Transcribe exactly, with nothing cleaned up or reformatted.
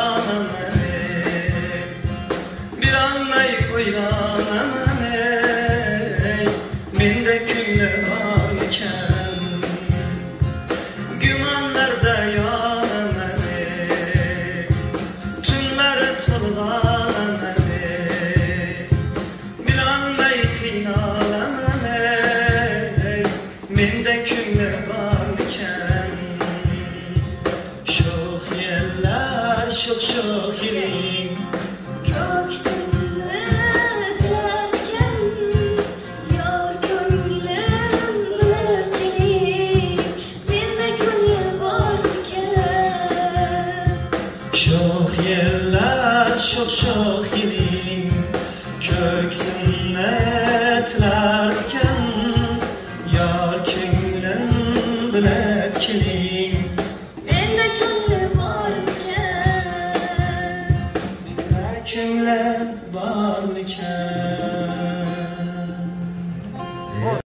Bir anlayıp oynanamam ey, mende külle varken gümanlarda yanamam ey, tünleri tolganamam ey, bir anlayıp oynanamam ey, mende külle varken şox yerler şox şox yelir.